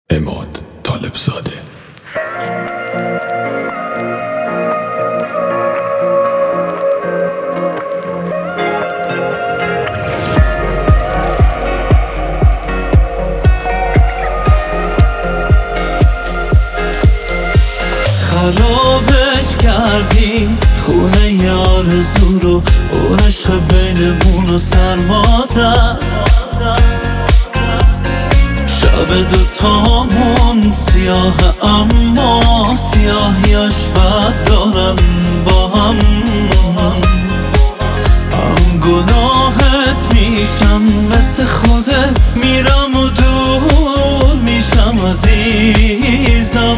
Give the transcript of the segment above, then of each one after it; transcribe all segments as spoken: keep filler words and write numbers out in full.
عماد طالبزاده. خرابش کردیم خونه یار زور و اون عشق بینمون و سرما زد. شب دوتامون سیاه اما سیاهیاش فرق دارن با هم. هم گناهت میشم مثل خودت میرم و دور میشم عزیزم.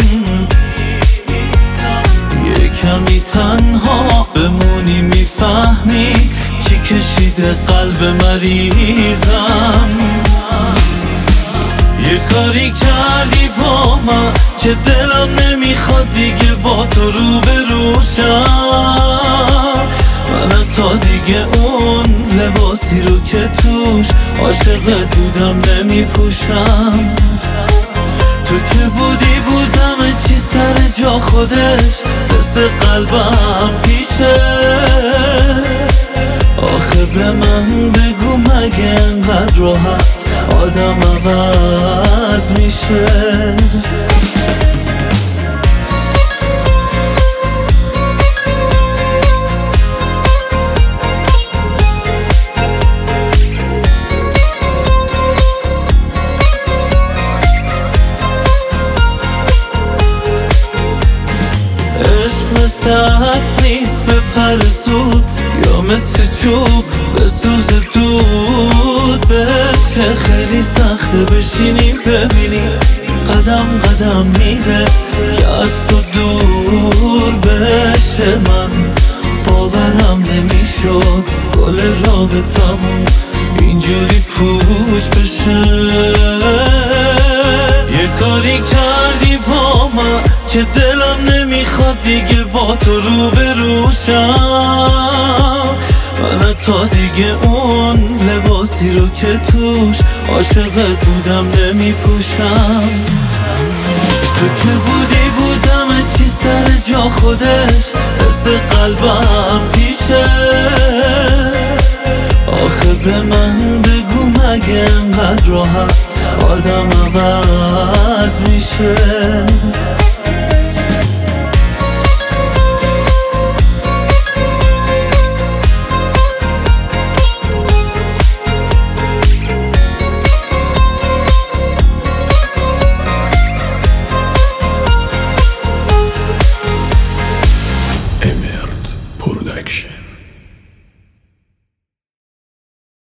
یه کمی تنها بمونی میفهمی چی کشیده قلب مریضم. یه کاری کردی با من که دلم نمیخواد دیگه با تو رو بروشم. من تا دیگه اون لباسی رو که توش عاشقت بودم نمیپوشم. تو که بودی بودم چی سر جا خودش مثل قلبم پیشه. آخه به من بگو مگه انقدر راحت آدم عوض میشه؟ عشق مثل عطر نیست به پر زود یا مثل چوب به سوز دود بشه. خیلی سخته بشینیم ببینیم قدم قدم میره که از تو دور بشه. من باورم نمیشد گل رابطمون اینجوری پوچ بشه. یه کاری کردی با من که دلم نمیخواد دیگه با تو رو بروشم. من تا دیگه اون لباسی رو که توش عاشقت بودم نمیپوشم. تو که بودی بودم چی سر جا خودش مثل قلبم پیشه. آخه به من بگو مگه انقدر راحت آدم عوض